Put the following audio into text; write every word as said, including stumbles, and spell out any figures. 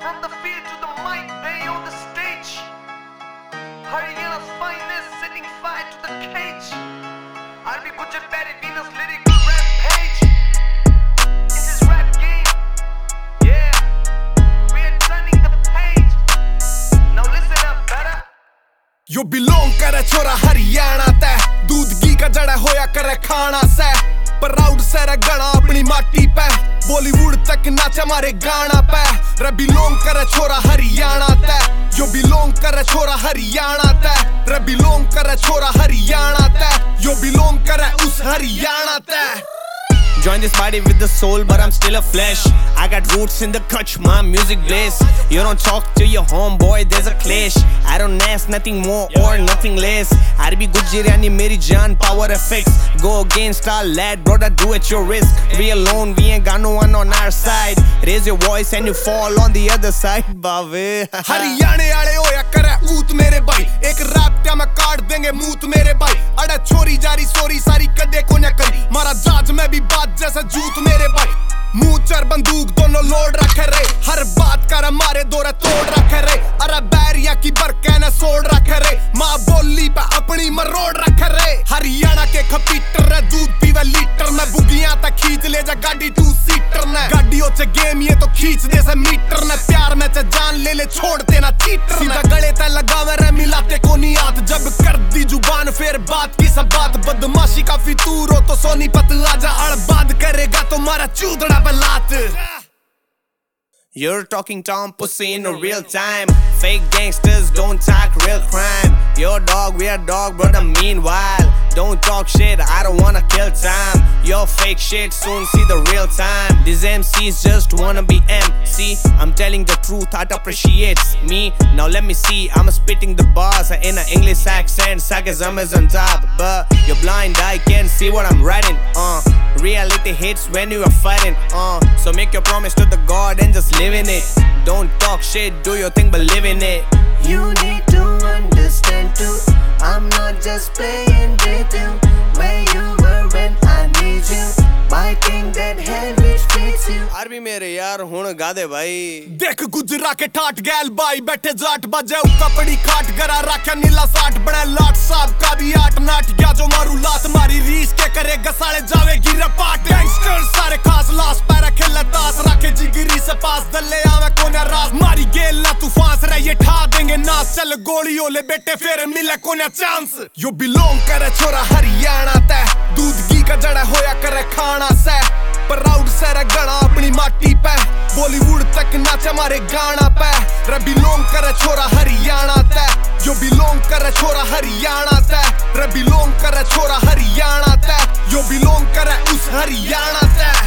From the field to the mic, they on the stage. Haryana's finest, setting fire to the cage. R B Gujjar Perry, Venus lyrical rampage. In this rap game, yeah, we are turning the page. Now listen up, better. You belong करे छोरा हरियाणा ते दूध घी का जड़ा होया करे खाना से प्राउड से गणा अपनी माटी पे बॉलीवुड तक नाचे मारे गाना पे रे बिलोंग करे छोरा हरियाणा ते यो बिलोंग करे छोरा हरियाणा ते रे बिलोंग करे छोरा हरियाणा ते यो बिलोंग करे उस हरियाणा ते Join this party with the soul, but I'm still a flesh. I got roots in the Kutch, my music bliss. You don't talk to your homeboy, there's a clash. I don't ask nothing more or nothing less. R B Gujjar yani meri jaan, power effects. Go against our lad, brother, do at your risk. We alone, we ain't got no one on our side. Raise your voice and you fall on the other side, baave. हरियाणे आले होया करे ऊत मेरे भाई एक rap क्या मैं काट देंगे मूत मेरे भाई अड़े छोरी जारी सोरी सारी कदे को न करी मारा जाज में भी बात जैसे जूत मेरे भाई मुंह चर बंदूक दोनों लोड रखे रे हर बात कर मारे दौरे तोड़ रखे रे अरे बैरिया की बरके न सोड़ रखे रे माँ बोली पे अपनी मरोड़ रखे रे हरियाणा के खपीटर रे दूध पीवे लीटर में बुगियां तक खींच ले जा गाड़ी टू सीटर ने गाड़ियों च गेम ये तो खींच दे से मीटर ने प्यार में च जान ले ले छोड़ देना चीटर सीधा गले ते लगावे रे मिलाते को नहीं आत जब कर दी जुबान फिर बात की सब बात बदमाशी का फितूर हो तो सोनीपत आजा अड़बाद करेगा तो मारा चूदड़ा बलात You're talking Tom pussy in a real time. Fake gangsters don't talk real crime. Your dog, we are dog, brother. Meanwhile, don't talk shit. I don't wanna kill time. Your fake shit soon see the real time. These M Cs just wanna be M C. I'm telling the truth, art appreciates me. Now let me see. I'm spitting the bars in an English accent. Sarcasm is on top, but your blind eye can't see what I'm writing. Uh, reality hits when you are fighting. Uh, so make your promise to the God and just live in it. Don't talk shit, do your thing, but live in it. You need to understand too, I'm not just playing with you. Where you were when I need you, biting that hand which fits you. R B मेरे यार हुन गा दे भाई देख गुजरा के ठाट गैल बाई बैठे जाट बजे कपड़ी खाट गरा राख्या नीला साठ बड़ा लाट साहब का भी आठ नाट गया जो मारू लात मारी रीस के करे गसाले जावेगी रपाट गैंगस्टर सारे खास लास पैरा खेले तास रखे जिगरी से पास दले आवे कोने राज मारी गेल ना तू फांस रहे ये ठा देंगे नास चल गोली ओले बेटे फिर मिले कोने चांस यो बिलोंग करे छोरा हरियाणा ते दूध घी का जड़ा होया करे खाना से प्राउड से गणा अपनी माटी पे बॉलीवुड तक नाचे मारे गाना पे रे बिलोंग करे छोरा हरियाणा ते यो बिलोंग करे छोरा हरियाणा ते रे बिलोंग करे छोरा हरियाणा ते यो बिलोंग करे उस हरियाणा ते